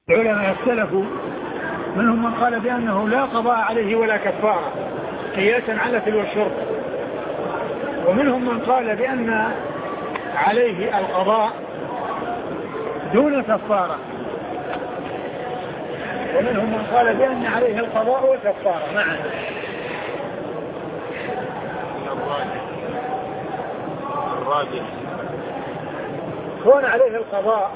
العلماء اختلفوا، منهم من قال بأنه لا قضاء عليه ولا كفارة قياسا على الأكل والشرب، ومنهم من قال بأن عليه القضاء دون كفارة، ومنهم من قال بأن عليه القضاء والكفارة معا. الراجح كون عليه القضاء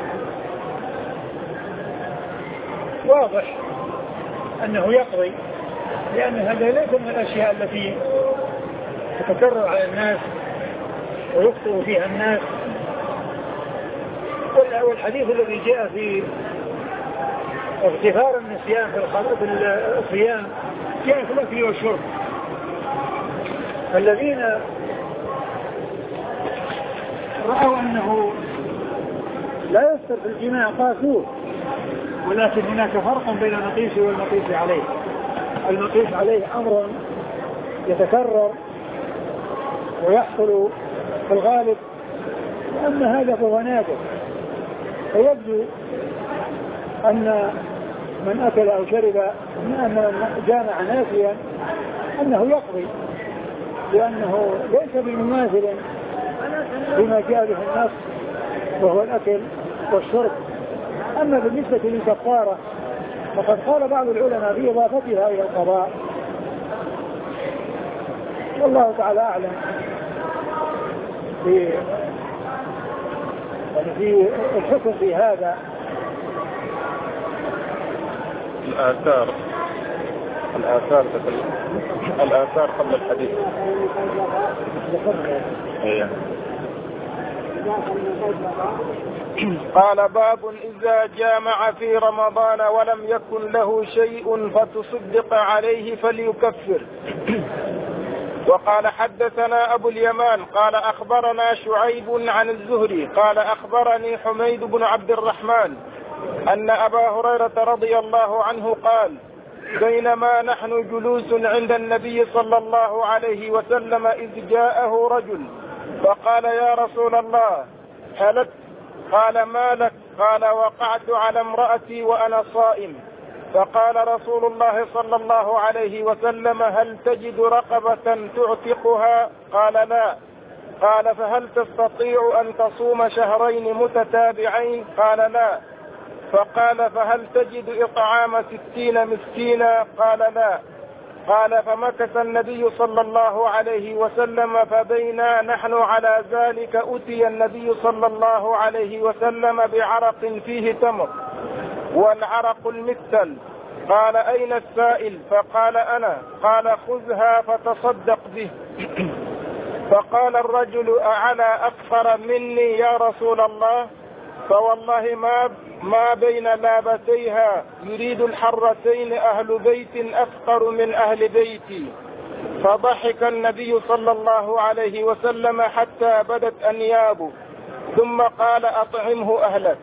واضح أنه يقضي، لأن هذا ليس من الأشياء التي تتكرر على الناس ويخطئ فيها الناس. والحديث الذي جاء في اغتفار النسيان في الصيام جاء في الأكل والشرب. الذين رأوا أنه لا يستر في الجماع قاسوه، ولكن هناك فرق بين المقيس والمقيس عليه. المقيس عليه أمر يتكرر ويحصل في الغالب، وأما هذا فهو نادر، فيبدو أن من أكل أو شرب من جامع ناسيا أنه يقضي، لأنه ليس بمماثل بما جاء به النص وهو الأكل والشرب. أما بالنسبة للكفارة فقد قال بعض العلماء في إضافتها إلى القضاء، والله تعالى أعلم، في الحكم في هذا. الآثار قبل الحديث. قال باب إذا جامع في رمضان ولم يكن له شيء فتصدق عليه فليكفر. وقال حدثنا أبو اليمان قال أخبرنا شعيب عن الزهري قال أخبرني حميد بن عبد الرحمن أن أبا هريرة رضي الله عنه قال بينما نحن جلوس عند النبي صلى الله عليه وسلم إذ جاءه رجل فقال يا رسول الله هلكت. قال ما لك؟ قال وقعت على امرأتي وأنا صائم. فقال رسول الله صلى الله عليه وسلم هل تجد رقبة تعتقها؟ قال لا. قال فهل تستطيع أن تصوم شهرين متتابعين؟ قال لا. فقال فهل تجد إطعام 60 مسكينا؟ قال لا. قال فمكث النبي صلى الله عليه وسلم فبينا نحن على ذلك أتي النبي صلى الله عليه وسلم بعرق فيه تمر والعرق المثل. قال أين السائل؟ فقال أنا. قال خذها فتصدق به. فقال الرجل أعلى أكثر مني يا رسول الله؟ فوالله ما بين لابتيها يريد الحرتين أهل بيت أفقر من أهل بيتي. فضحك النبي صلى الله عليه وسلم حتى بدت أنيابه ثم قال أطعمه أهلك.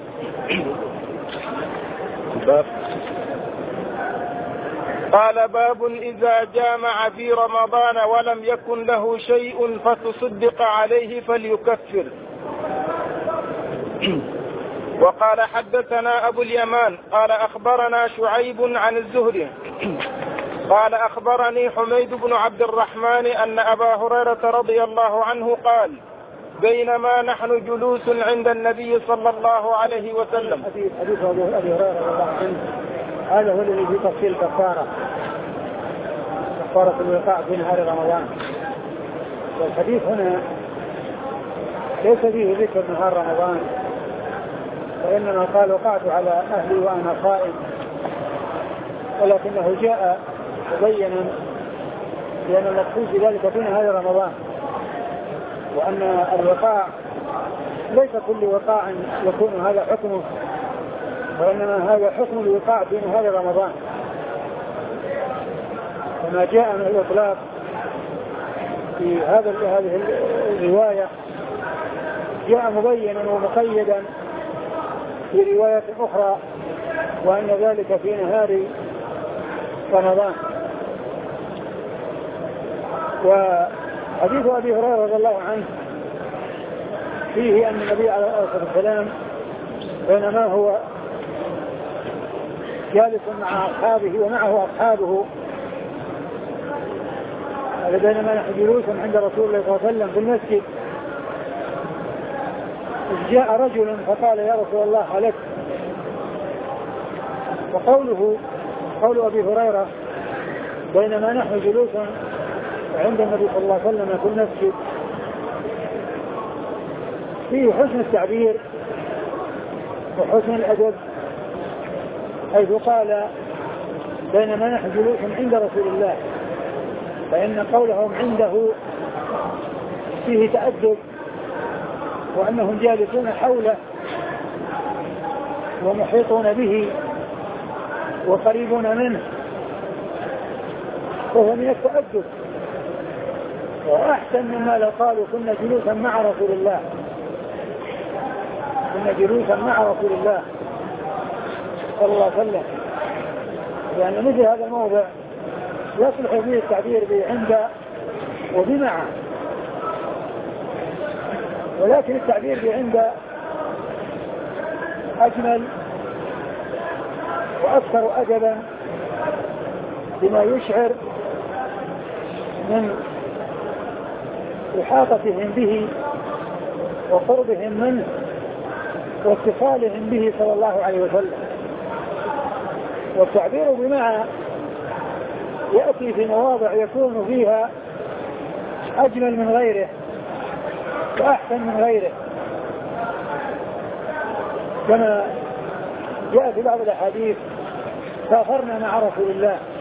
قال باب إذا جامع في رمضان ولم يكن له شيء فتصدق عليه فليكفر. وقال حدثنا أبو اليمان قال أخبرنا شعيب عن الزهري قال أخبرني حميد بن عبد الرحمن أن أبا هريرة رضي الله عنه قال بينما نحن جلوس عند النبي صلى الله عليه وسلم. حديث أبي هريرة رضي الله عنه هذا هو الذي في تفصيل كفارة الوقاع في نهار رمضان. والحديث هنا ليس فيه ذكر نهار رمضان، وإنما قال وقعت على أهلي وأنا صائم، ولكنه جاء مبينا لأن المقصود بذلك في نهار رمضان، وأن الوقاع ليس كل وقاع يكون هذا حكمه، وإنما هذا حكم الوقاع في نهار رمضان. كما جاء من الإطلاق في هذه الرواية جاء مبينا ومقيدا في رواية أخرى، وأن ذلك في نهار رمضان. وحديث أبي هريرة رضي الله عنه فيه أن النبي عليه الصلاة والسلام بينما هو جالس مع أصحابه ومعه أصحابه، بينما نحن جلوس عند رسول الله صلى الله عليه وسلم في المسجد، جاء رجل فقال يا رسول الله هلكت. قول أبي هريرة بينما نحن جلوس عند النبي صلى الله عليه وسلم في المسجد فيه حسن التعبير وحسن الأدب، حيث قال بينما نحن جلوس عند رسول الله، فإن قولهم عنده فيه تأدب، وأنهم جالسون حوله ومحيطون به وقريبون منه، وهو من التأدب، وأحسن مما لو قالوا كنا جلوسا مع رسول الله، كنا جلوسا مع رسول الله صلى الله عليه وسلم، لأن مثل هذا الموضع يصلح فيه التعبير بعند وبمع، ولكن التعبير بعند أجمل وأكثر أدبا بما يشعر من إحاطتهم به وقربهم منه واتصالهم به صلى الله عليه وسلم. والتعبير بمع يأتي في مواضع يكون فيها أجمل من غيره وأحسن من غيره، كما جاء في بعض الأحاديث سافرنا مع رسول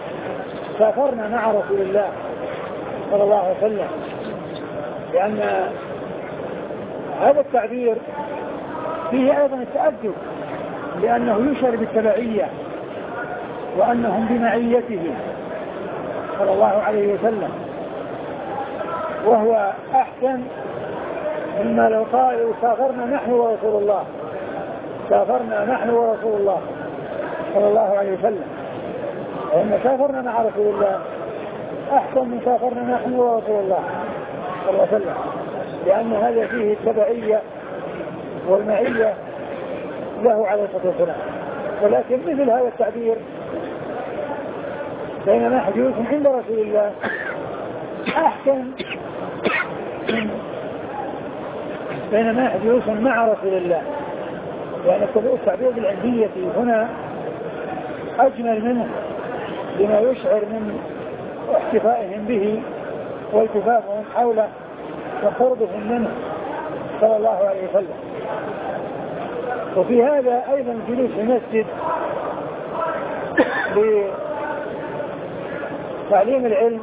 الله صلى الله عليه وسلم، لأن هذا التعبير فيه أيضا التأدب، لأنه يشعر بالتبعية وأنهم بمعيته صلى الله عليه وسلم، وهو أحسن مما لو قالوا سافرنا نحن ورسول الله صلى الله عليه وسلم، وإن سافرنا مع رسول الله أحسن من سافرنا نحن ورسول الله صلى الله عليه وسلم، لأن هذا فيه التبعية والمعية له عليه الصلاة والسلام. ولكن مثل هذا التعبير بينما نحن جلوس عند رسول الله أحسن بينما نحن جلوس مع رسول الله، لأن التعبير بالعندية هنا أجمل منه لما يشعر من احتفائهم به والتفافهم حوله وقربهم منه صلى الله عليه وسلم. وفي هذا أيضا جلوس في المسجد لتعليم العلم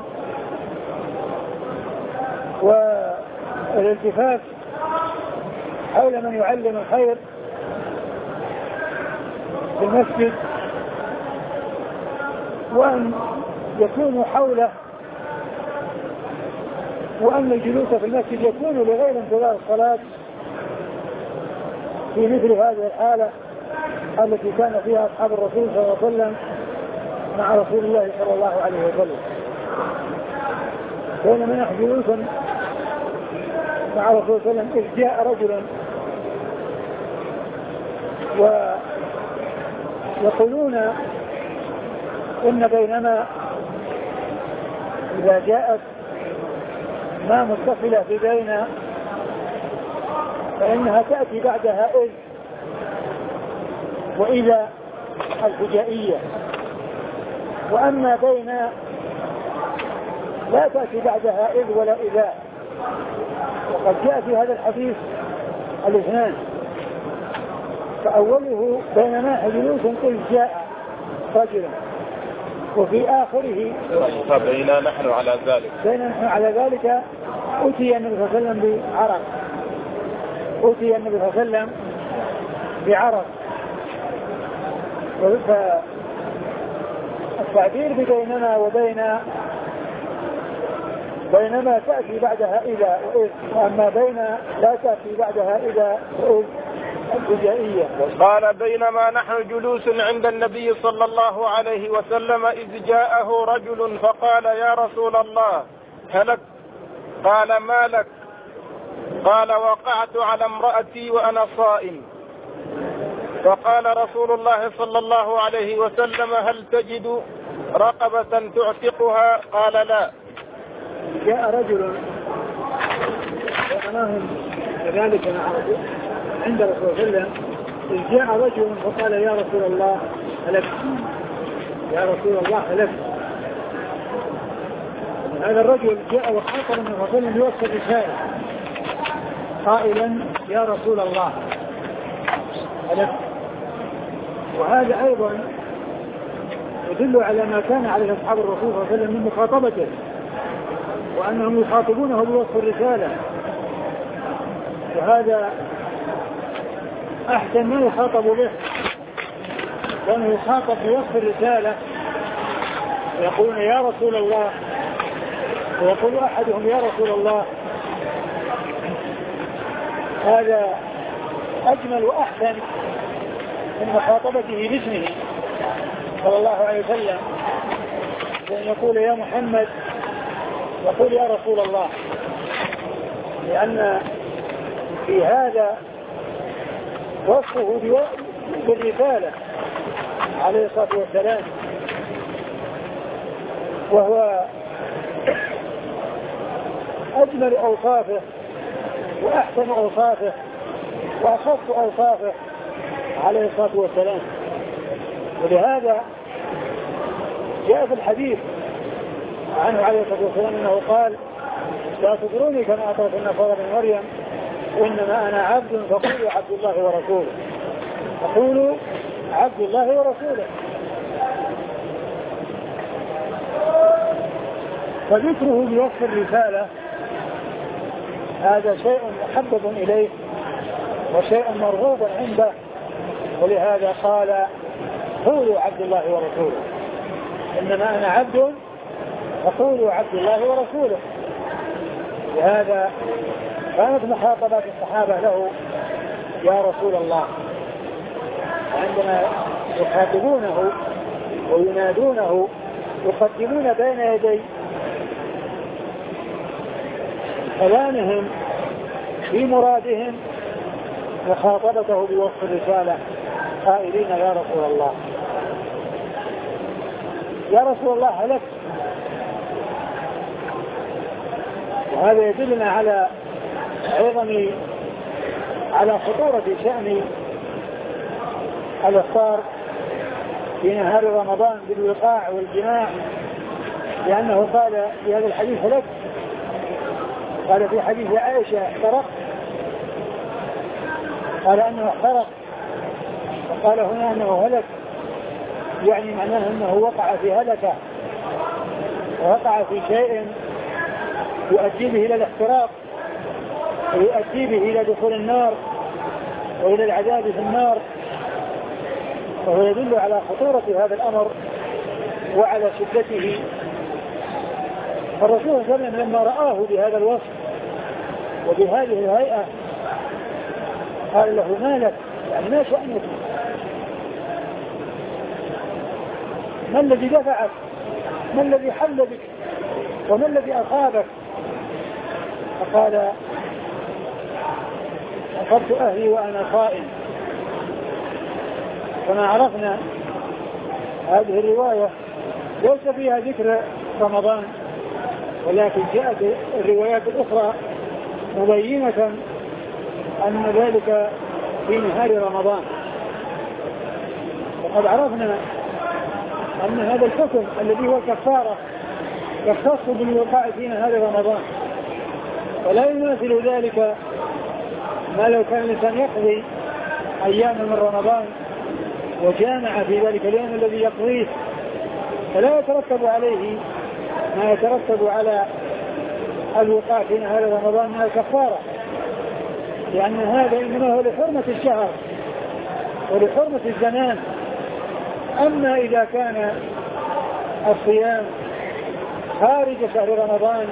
والالتفاف حول من يعلم الخير في المسجد، وأن يكونوا حوله، وأن الجلوس في المسجد يكون لغير انتظار الصلاة في مثل هذه الحالة التي كان فيها أصحاب الرسول صلى الله عليه وسلم مع رسول الله صلى الله عليه وسلم. بينما نحن جلوسا مع رسول الله صلى الله عليه وسلم إذ جاء رجل، ويقولون إن بينما إذا جاءت ما متصلة في بين فإنها تأتي بعدها إذ وإذا الفجائية، وأما بين لا تأتي بعدها إذ ولا إذا. وقد جاء في هذا الحديث الاثنان، فأوله بينما جلوس إذ جاء رجلا، وفي آخره بينما نحن على ذلك أتي النبي صلى الله عليه وسلم بعرق. فالتعبير ببينما بينما تأتي بعدها إذا وإذ، وأما بين لا تأتي بعدها إذا وإذ الفجائية. قال بينما نحن جلوس عند النبي صلى الله عليه وسلم إذ جاءه رجل فقال يا رسول الله هلك. قال ما لك؟ قال وقعت على امرأتي وأنا صائم. وقال رسول الله صلى الله عليه وسلم هل تجد رقبة تعتقها؟ قال لا. جاء رجل وأمامهم كذلك عند رسول الله صلى الله عليه وسلم، إذ جاء رجل فقال يا رسول الله هلكت، يا رسول الله هلكت. هذا الرجل جاء وخاطر من رسول الله يوصل رسالة قائلا يا رسول الله هلكت. وهذا أيضا يدل على ما كان عليه أصحاب الرسول صلى الله عليه وسلم من مخاطبته، وأنهم يخاطبونه بوصف الرسالة، وهذا أحسن ما يخاطب به، لأنه يخاطب بوصف الرسالة ويقول يا رسول الله، ويقول أحدهم يا رسول الله، هذا أجمل وأحسن من مخاطبته باسمه صلى الله عليه وسلم، وأن يقول يا محمد يقول يا رسول الله، لأن في هذا وصفه بالرسالة عليه الصلاة والسلام، وهو أجمل أوصافه وأحسن أوصافه وأخص أوصافه عليه الصلاة والسلام. ولهذا جاء في الحديث عنه عليه الصلاة والسلام أنه قال لا تطروني كما أطرت النصارى من مريم، وإنما أنا عبد فقولوا عبد الله ورسوله، فقولوا عبد الله ورسوله. فذكره بوصف الرسالة هذا شيء محبب إليه وشيء مرغوب عنده، ولهذا قال قولوا عبد الله ورسوله، إنما أنا عبد فقولوا عبد الله ورسوله. لهذا كانت مخاطبات الصحابة له يا رسول الله، عندما يخاطبونه وينادونه يقدمون بين يدي كلامهم في مرادهم مخاطبته بوصف الرسالة قائلين يا رسول الله، يا رسول الله هلكت. وهذا يدلنا على على خطورة شأن الإفطار في نهار رمضان بالوقاع والجماع، لأنه قال في هذا الحديث هلكت، قال في حديث عائشة احترق، قال أنه احترق، وقال هنا أنه هلك، يعني معناه أنه وقع في هلكة ووقع في شيء يؤدي به إلى الاحتراق ويؤدي به إلى دخول النار وإلى العذاب في النار. وهو يدل على خطورة هذا الأمر وعلى شدته. فالرسول صلى الله عليه وسلم لما رآه بهذا الوصف وبهذه الهيئة قال له ما لك، يعني ما شأنك، ما الذي دفعك، ما الذي حل بك، وما الذي أصابك؟ فقال أخذت أهلي وأنا صائم. كما عرفنا هذه الرواية ليس فيها ذكر رمضان، ولكن جاءت الروايات الأخرى مبينة أن ذلك في نهار رمضان. وقد عرفنا أن هذا الحكم الذي هو كفارة يختص بالوقاع في نهار رمضان، ولا يماثل ذلك ما لو كان الإنسان يقضي أيام من رمضان وجامع في ذلك اليوم الذي يقضيه، فلا يترتب عليه ما يترتب على الوقاع في نهار رمضان من الكفارة، لأن هذا إنما هو لحرمة الشهر ولحرمة الزمان. أما إذا كان الصيام خارج شهر رمضان،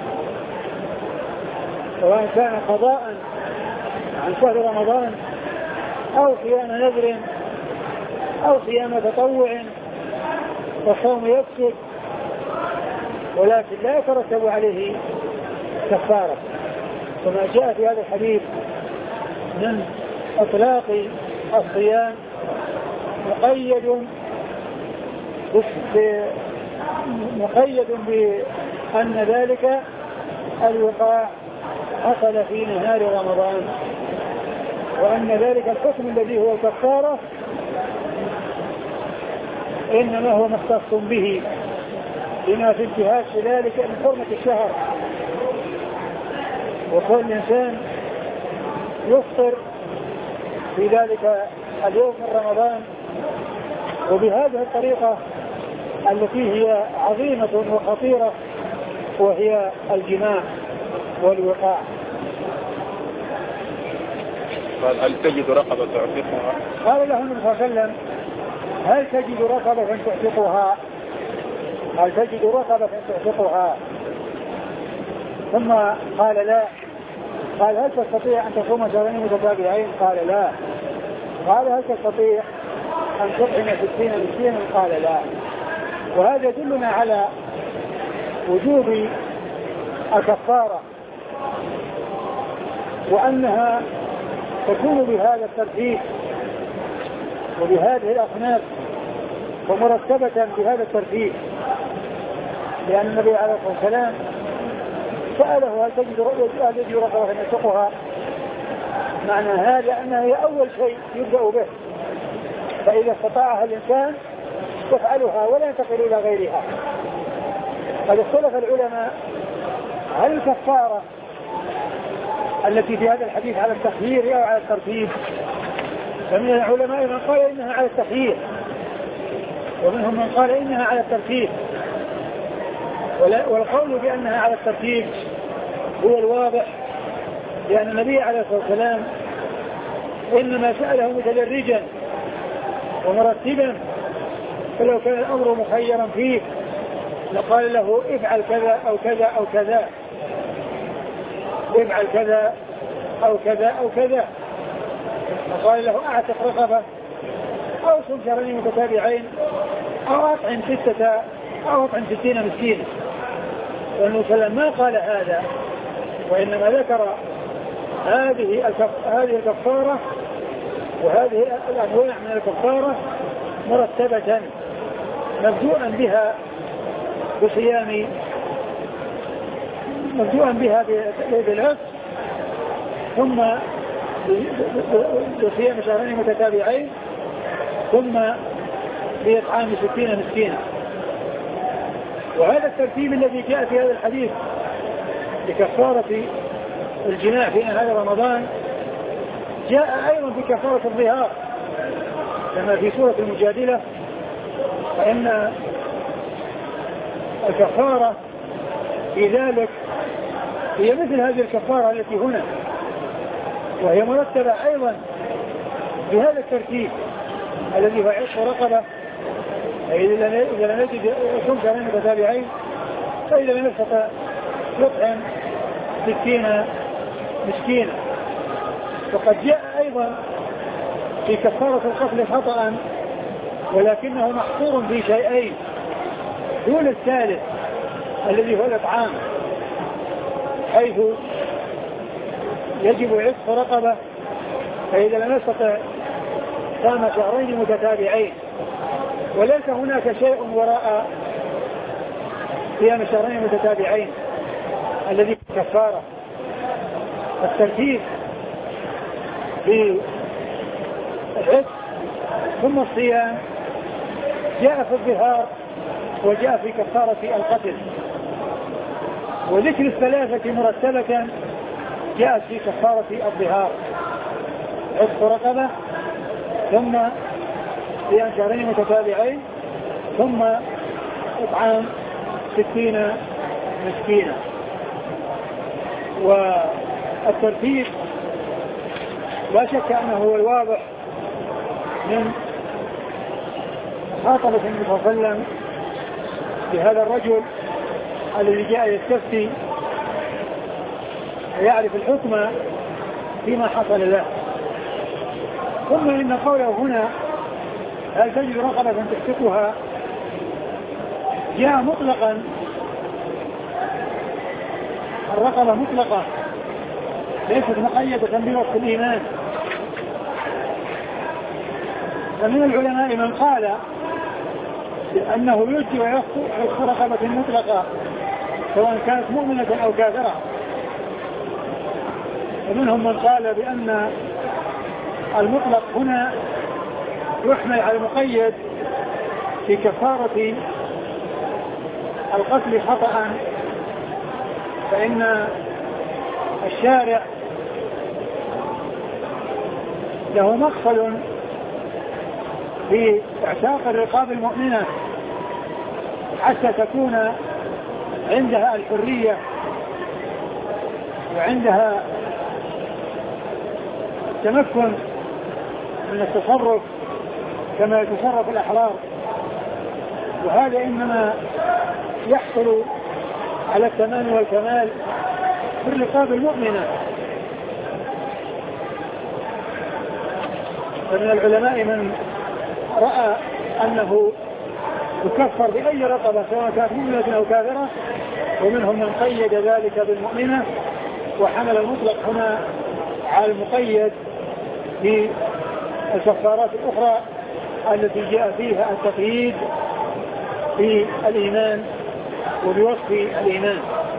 سواء كان قضاء عن شهر رمضان أو صيام نذر أو صيام تطوع، فالصوم يفسد ولكن لا يترتب عليه كفارة، كما جاء في هذا الحديث من إطلاق الصيام مقيد بأن ذلك الوقاع حصل في نهار رمضان، وأن ذلك الحكم الذي هو الكفارة إنما هو مختص به لما في انتهاك ذلك من حرمة الشهر، وكل إنسان يفطر في ذلك اليوم من رمضان وبهذه الطريقة التي هي عظيمة وخطيرة، وهي الجماع والوقاع. قال هل تجد رقبة تعتقها؟ قال له النبي صلى الله عليه وسلم هل تجد رقبة تعتقها؟ هل تجد رقبة تعتقها؟ ثم قال لا. قال هل تستطيع أن تصوم شهرين متتابعين؟ قال لا. قال هل تستطيع أن تطعم 60 مسكينا؟ قال لا. وهذا يدلنا على وجوب الكفارة، وأنها تكون بهذا الترتيب وبهذه الأصناف ومرتبة بهذا الترتيب، لأن النبي عليه الصلاة والسلام سأله هل تجد رقبة يعتقها؟ معنى هذا أنها هي أول شيء يبدأ به، فإذا استطاعها الإنسان يفعلها ولا ينتقل إلى غيرها. قد اختلف العلماء هل الكفارة التي في هذا الحديث على التخيير أو على الترتيب؟ فمن العلماء من قال إنها على التخيير، ومنهم من قال إنها على الترتيب، والقول بأنها على الترتيب هو الواضح، لأن النبي عليه الصلاة والسلام إنما سأله متدرجا ومرتبا، فلو كان الأمر مخيرا فيه لقال له افعل كذا أو كذا أو كذا، افعل كذا أو كذا أو كذا، فقال له اعتق رقبة أو صم شهرين متتابعين أو أطعم 6 أو أطعم 60 مسكينا. والنبي صلى الله عليه وسلم ما قال هذا، وإنما ذكر هذه الكفارة وهذه الأنواع من الكفارة مرتبة، مبدوءا بها بصيام، مبدوءا بها بالعفو، ثم بصيام شهرين متتابعين، ثم بإطعام 60 مسكينا. وهذا الترتيب الذي جاء في هذا الحديث بكفارة الجماع في نهار رمضان جاء أيضا بكفارة الظهار، كما في سورة المجادلة، فإن الكفارة في ذلك هي مثل هذه الكفارة التي هنا، وهي مرتبة أيضا بهذا الترتيب الذي هو عتق رقبة، إذا لم يجد صوم شهرين متتابعين، فإذا لم يستطع يطعم 60 مسكينا. وقد جاء أيضا في كفارة القتل خطأ، ولكنه محصور في شيئين دون الثالث الذي هو الإطعام، حيث يجب عتق رقبة، فإذا لم يستطع صام شهرين متتابعين، وليس هناك شيء وراء صيام شهرين متتابعين الذي كفارة. الترتيب بالعتق ثم الصيام جاء في الظهار وجاء في كفارة القتل، وذكر الثلاثة مرتبة جاءت في كفارة الظهار، عتق رقبة، ثم صيام شهرين متتابعين، ثم إطعام 60 مسكينا. والترتيب لا شك أنه هو الواضح من خاطبة النبي صلى الله عليه وسلم بهذا الرجل الذي جاء يستفتي ويعرف الحكم فيما حصل له. ثم إن قوله هنا هل تجد رقبة تعتقها جاء مطلقا، الرقبة مطلقة ليست مقيدة بوصف الإيمان، فمن العلماء من قال بأنه يجزي ويخص رقبة مطلقة سواء كانت مؤمنة أو كافرة، ومنهم من قال بأن المطلق هنا يحمل على المقيد في كفارة القتل خطأ، فإن الشارع له مقصد في اعتاق الرقاب المؤمنة حتى تكون عندها الحرية وعندها التمكن من التصرف كما يتصرف الأحرار، وهذا إنما يحصل على التمام والكمال في الرقاب المؤمنة. فمن العلماء من رأى أنه يكفر بأي رقبة سواء كانت مؤمنة أو كافرة، ومنهم من قيد ذلك بالمؤمنة وحمل المطلق هنا على المقيد في الكفارات الأخرى التي جاء فيها التقييد في الإيمان وبوصف الإيمان.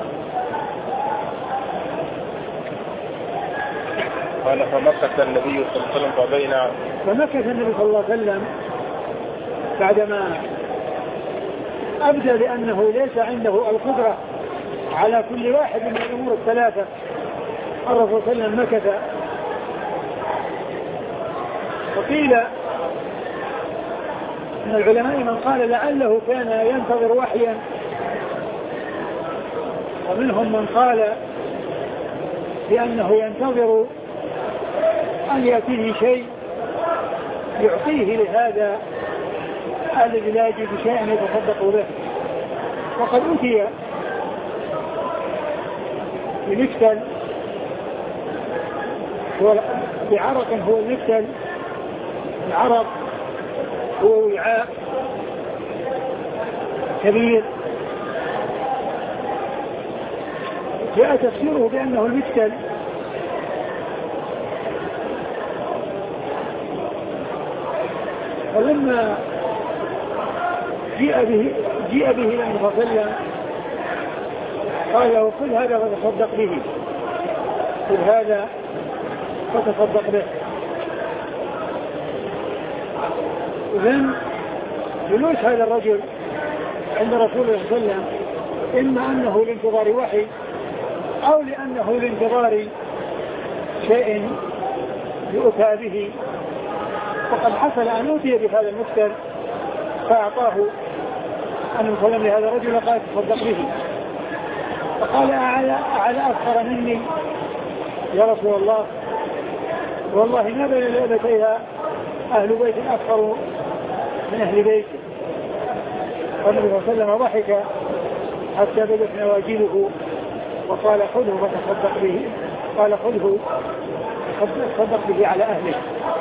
قال فمكث النبي صلى الله عليه وسلم فمكث النبي صلى الله عليه وسلم بعدما أبدى بأنه ليس عنده القدرة على كل واحد من الأمور الثلاثة. الرسول صلى الله عليه وسلم مكث، وقيل من العلماء من قال لعله كان ينتظر وحيا، ومنهم من قال بأنه ينتظر أن يأتيه شيء يعطيه لهذا الذي لا يجد شيئا يتصدق به. وقد أتي بمكتل بعرق هو المكتل، العرق هو وعاء كبير جاء تفسيره بأنه المكتل، ولما جيء به لم يتصل قال له خذ هذا وتصدق به، خذ هذا وتصدق به. إذن جلوس هذا الرجل عند رسول الله صلى الله عليه وسلم إما أنه لانتظار وحي أو لأنه لانتظار شيء يؤتى به، وقد حصل أن أوتي بهذا المكتل فأعطاه أن يسلم لهذا الرجل وقال تصدق به، فقال أعلى أفخر مني يا رسول الله، والله ما بين لأبتيها أهل بيت أفخر من أهل بيته. والنبي صلى الله عليه وسلم ضحك حتى بدت نواجذه وقال خذه فتصدق به، قال خذه تصدق به على أهله.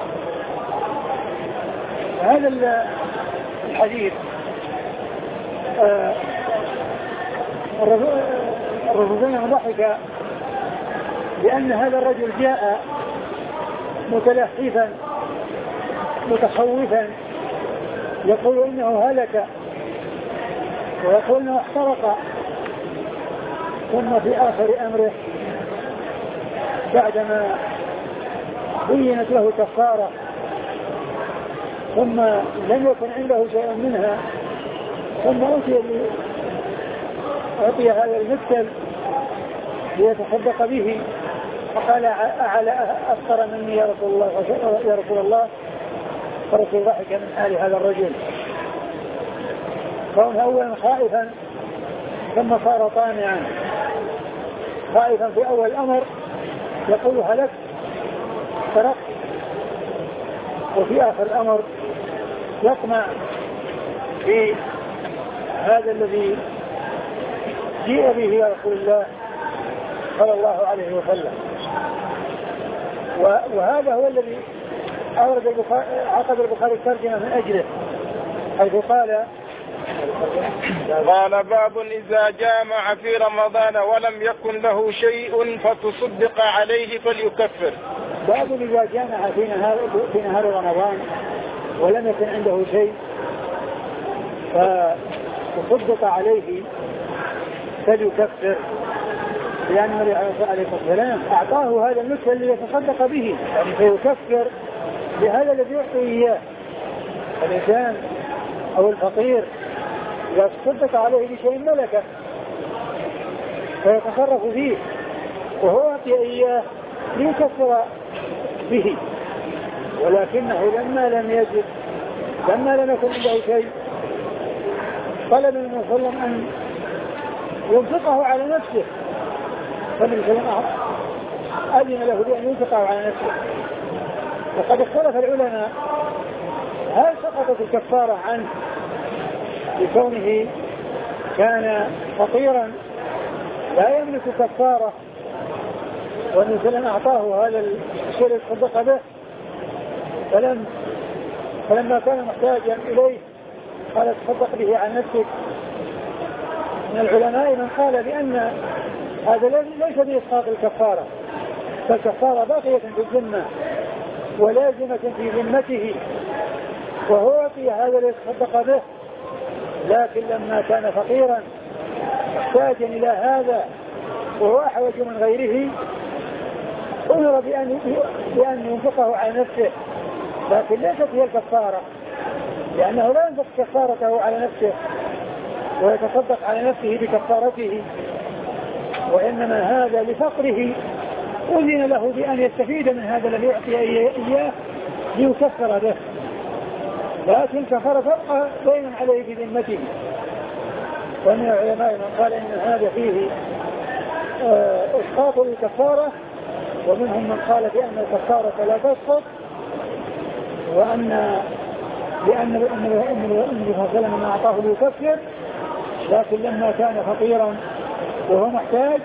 هذا الحديث الرجل ضحك لأن هذا الرجل جاء متلهفا متخوفا يقول إنه هلك ويقول إنه احترق، ثم في آخر أمره بعدما بينت له كفارة ثم لم يكن عنده شيء منها ثم أعطي هذا المكتل ليتصدق به، فقال أعلى أفطر مني يا رسول الله. فرسول ضحك من حال هذا الرجل، كون أولا خائفا ثم صار طامعا، خائفا في أول الأمر يقول هلك سرقت، وفي آخر الأمر يطمع في هذا الذي جيء به يا رسول الله صلى الله عليه وسلم. وهذا هو الذي عقد البخاري الترجمة من أجله، حيث قال باب إذا جامع في رمضان ولم يكن له شيء فتصدق عليه فليكفر. باب إذا جامع في نهار رمضان ولم يكن عنده شيء فتصدق عليه فليكفر، لأن النبي عليه الصلاة والسلام أعطاه هذا المثل الذي يتصدق به، يعني فيكفر بهذا الذي يعطي إياه الإنسان أو الفقير. إذا تصدق عليه بشيء ملكه فيتصرف فيه وهو يعطي إياه ليكفر به، ولكنه لما لم يجد، لما لم يكن عنده شيء، طلب النبي صلى الله عليه وسلم أن ينفقه على نفسه، فالنبي صلى الله عليه وسلم أذن له بأن ينفقه على نفسه. وقد اختلف العلماء هل سقطت الكفارة عنه لكونه كان فقيرا لا يملك كفارة والنبي صلى الله عليه وسلم أعطاه هذا الشيء الصدق به فلما كان محتاجا إليه قال تصدق به عن نفسك. من العلماء من قال بأن هذا ليس بإسقاط الكفارة، فالكفارة باقية في الذمة ولازمة في ذمته وهو يعطي هذا الذي تصدق به، لكن لما كان فقيرا محتاجا إلى هذا وهو أحوج من غيره أمر بأن ينفقه على نفسه، لكن ليست هي الكفارة، لأنه لا ينفق كفارته على نفسه ويتصدق على نفسه بكفارته، وإنما هذا لفقره أذن له بأن يستفيد من هذا الذي يعطي إياه ليكفر به، لكن كفارة تبقى دينا عليه بذمته. ومن العلماء من قال إن هذا فيه إسقاط الكفارة، ومنهم من قال بأن الكفارة لا تسقط، لأن النبي صلى الله عليه وسلم أعطاه ليكفر، لكن لما كان فقيرا وهو محتاج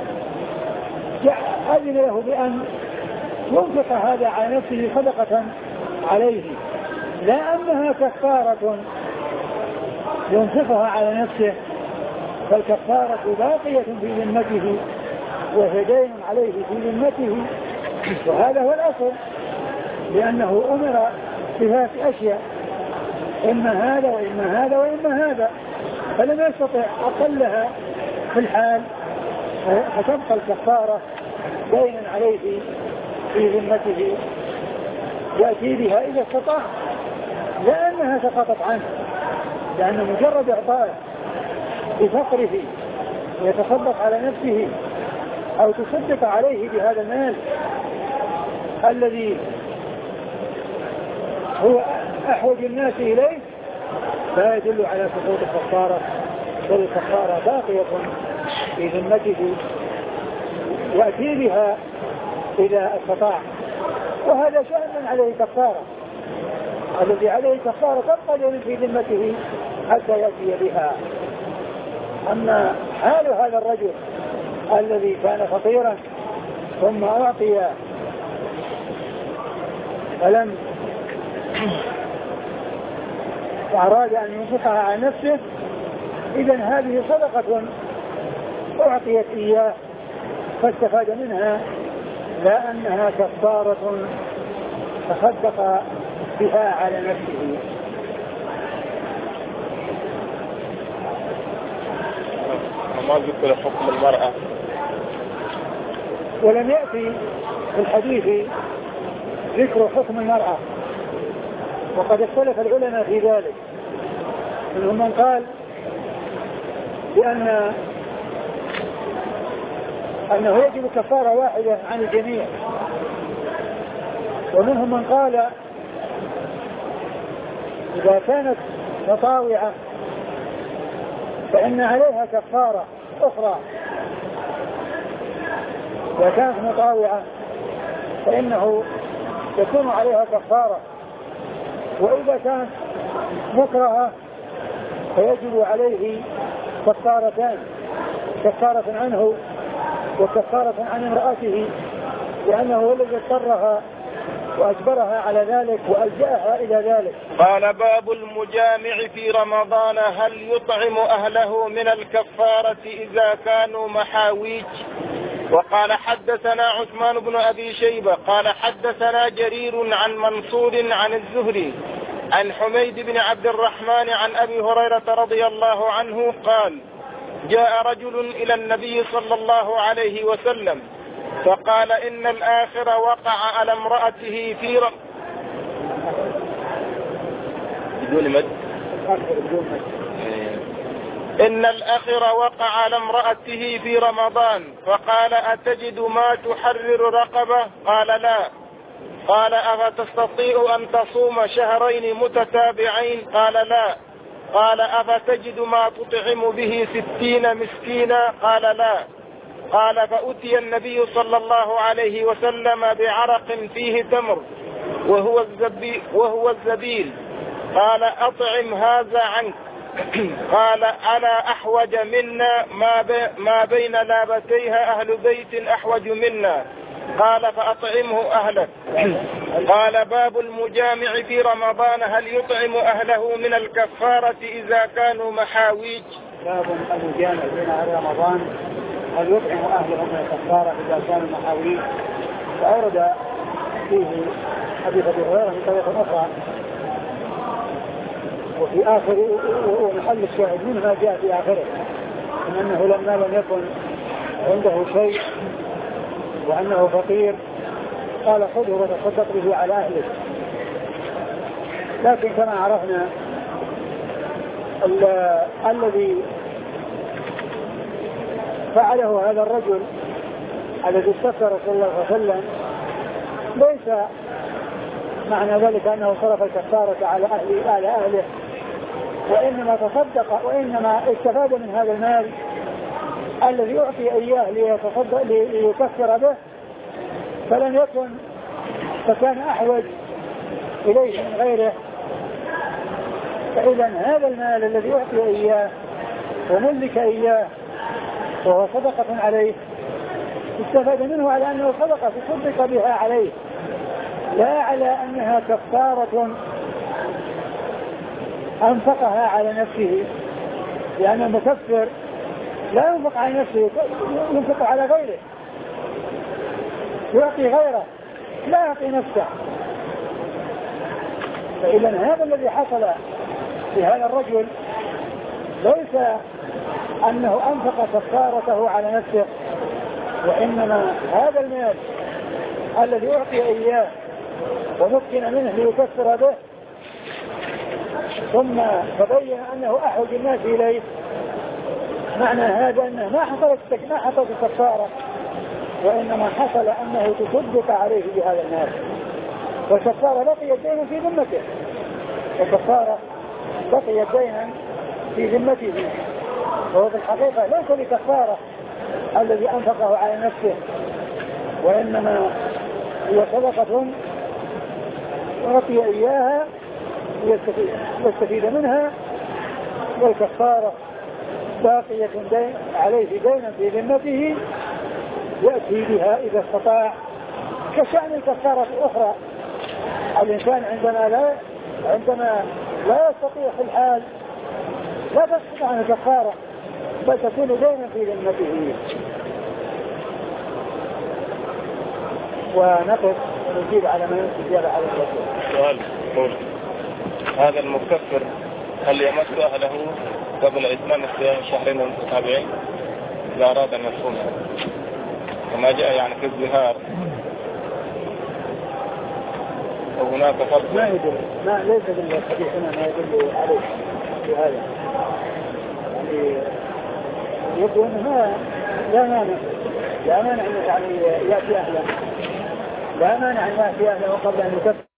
أذن له بأن ينفق هذا على نفسه صدقة عليه، لا أنها كفارة ينفقها على نفسه، فالكفارة باقية في ذمته وهي دين عليه في ذمته، وهذا هو الأصل، لأنه أمر بثلاث أشياء، إما هذا وإما هذا وإما هذا، فلم يستطع أقلها في الحال، فتبقى الكفارة دينا عليه في ذمته يأتي بها إذا استطاع، لأنها سقطت عنه، لأن مجرد إعطائه بفقره يتصدق على نفسه أو تصدق عليه بهذا المال الذي هو أحوج الناس إليه لا يدل على سقوط الكفارة، بل الكفارة باقية في ذمته يأتي بها إذا استطاع، وهذا شأن عليه كفارة، الذي عليه كفارة تبقى في ذمته حتى يأتي بها. أما حال هذا الرجل الذي كان فقيرا ثم أعطي فلم وأراد أن ينفقها عن نفسه، إذن هذه صدقة أعطيت إياه فاستفاد منها، لا أنها كفارة تصدق بها على نفسه. ما ذكر حكم المرأة، ولم يأتي في الحديث ذكر حكم المرأة، وقد اختلف العلماء في ذلك، منهم من قال أنه يجب كفارة واحدة عن الجميع، ومنهم من قال إذا كانت مطاوعة فإن عليها كفارة أخرى، إذا كانت مطاوعة فإنه يكون عليها كفارة، وإذا كانت مكرهة فيجب عليه كفارتان، كفارة عنه وكفارة عن امرأته، لأنه هو الذي اضطرها وأجبرها على ذلك وألجأها إلى ذلك. قال باب المجامع في رمضان، هل يطعم أهله من الكفارة إذا كانوا محاويج؟ وقال حدثنا عثمان بن أبي شيبة قال حدثنا جرير عن منصور عن الزهري عن حميد بن عبد الرحمن عن أبي هريرة رضي الله عنه قال جاء رجل إلى النبي صلى الله عليه وسلم فقال إن الآخر وقع على امرأته في إن الآخر وقع على امرأته في رمضان فقال أتجد ما تحرر رقبة؟ قال لا. قال أفتستطيع أن تصوم شهرين متتابعين؟ قال لا. قال أفتجد ما تطعم به 60 مسكينا؟ قال لا. قال فأتي النبي صلى الله عليه وسلم بعرق فيه تمر وهو الزبيل. قال أطعم هذا عنك. قال أنا أحوج منا ما بين لابتيها أهل بيت أحوج منا. قال فأطعمه أهلك. قال باب المجامع في رمضان هل يطعم أهله من الكفارة إذا كانوا محاويج؟ باب المجامع بين رمضان هل يطعم أهله من الكفارة إذا كانوا محاويج. فأورد فيه حديث أبي هريرة من طريقة أخرى وفي آخر ومحل الشاهد منه ما جاء في آخره من أنه لما لم يكن عنده شيء وأنه فقير قال خذه وتصدق به على أهلك. لكن كما عرفنا الذي فعله هذا الرجل الذي استفتى رسول الله صلى الله عليه وسلم ليس معنى ذلك أنه صرف الكفارة على أهله وإنما تصدق وإنما استفاد من هذا المال الذي أعطي إياه ليكفر به فلم يكن فكان أحوج إليه من غيره. فإذا هذا المال الذي أعطي إياه وملك إياه وهو صدقة عليه استفاد منه على أنه صدقة تصدق بها عليه لا على أنها كفارة أنفقها على نفسه، لأن المكفر لا ينفق على نفسه ينفق على غيره يعطي غيره لا يعطي نفسه. فإذا هذا الذي حصل في هذا الرجل ليس أنه أنفق كفارته على نفسه وإنما هذا المال الذي أعطي إياه ومكن منه ليكفر به ثم تبين أنه أحوج الناس إليه. معنى هذا أنه ما حصلت الكفارة وإنما حصل أنه تصدق عليه بهذا المال والكفارة بقيت دينا في ذمته والكفارة بقيت دينا في ذمته وهو في الحقيقة ليس بكفارة الذي أنفقه على نفسه وإنما هي صدقة يعطي إياها يستفيد منها والكفارة باقية عليه دينا في ذمته يأتي بها إذا استطاع كشأن الكفارة الأخرى. الإنسان عندما لا يستطيع في الحال لا تسقط عن الكفارة بل تكون دينا في ذمته. ونقف نجيب على ما يمكن زيادة على الرسول. سؤال هذا المكفر هل يمس أهله قبل إتمام الصيام شهرين متتابعين إذا أراد أن يصوم كما جاء يعني في الظهار وهناك فرق؟ ما يدل ليس بالحديث هنا ما يدل عليه في هذا يعني يبدو أنه لا مانع يعني يأتي أهله لا مانع أن يأتي أهله قبل أن يكفر.